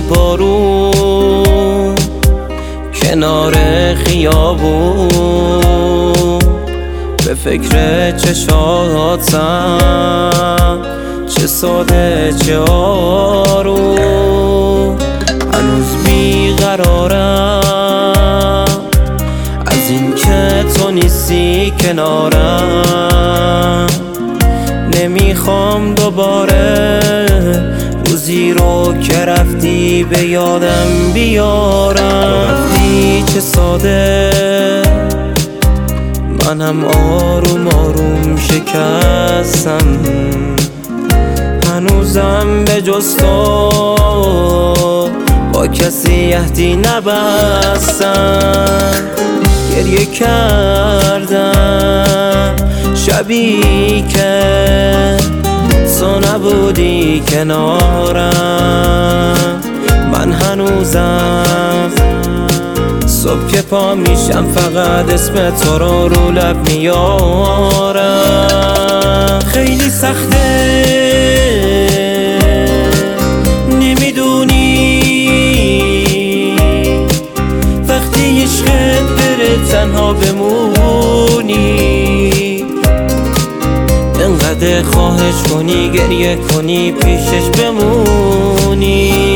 بارون کنار خیابون، به فکر چشاتم چه ساده چه آروم. هنوز بیقرارم از این که تو نیستی کنارم، نمیخوام دوباره روزی رو که رفتی به یادم بیارم. رفتی چه ساده منم آروم آروم شکستم، هنوزم به جز تو با کسی عهدی نبستم. گریه کردم شبی که تو نبودی کنارم، من هنوزم صبح که پا میشم فقط اسم تو رو لب میارم. خیلی سخته نمیدونی وقتی عشقت بره تنها بمونی، انقدر خواهش کنی گریه کنی پیشش بمونی.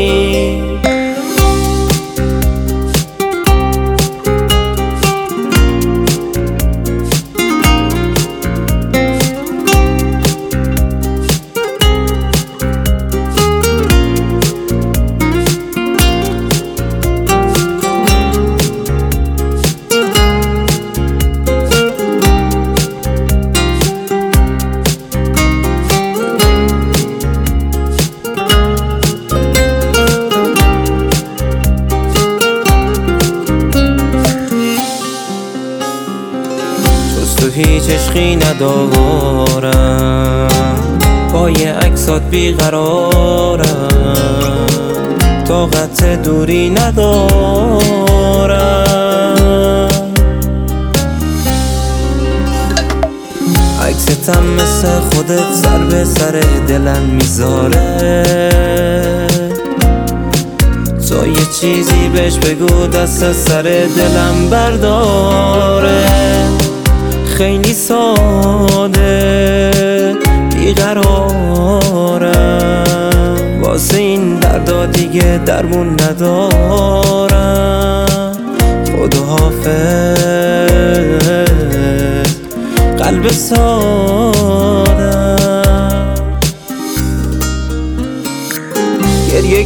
تو هیچ عشقی ندارم، پای عکسات بیقرارم، طاقت دوری ندارم. عکستم مثل خودت سر به سر دلم میذاره، تو یه چیزی بهش بگو دست سر دلم برداره. خیلی ساده بیقرارم، واسه این دردا دیگه درمون ندارم. خداحافظ قلب سادم. گریه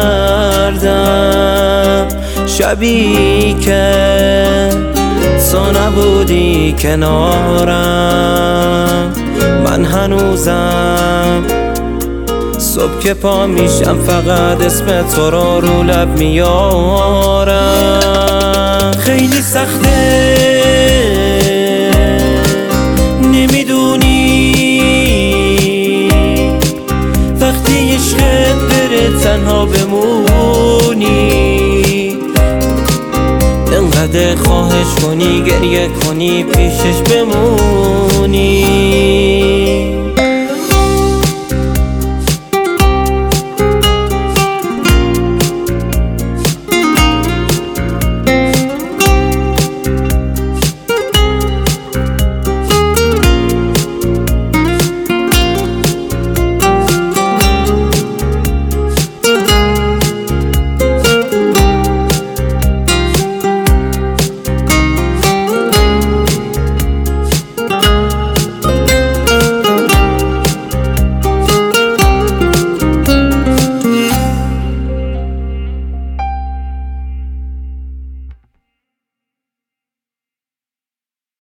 کردم شبی که تو نبودی کنارم، من هنوزم صبح که پا میشم فقط اسم تو رو لب میارم. خیلی سخته نمیدونی وقتی عشقت بره تنها بمونی، انقدر خواهش کنی گریه کنی پیشش بمونی.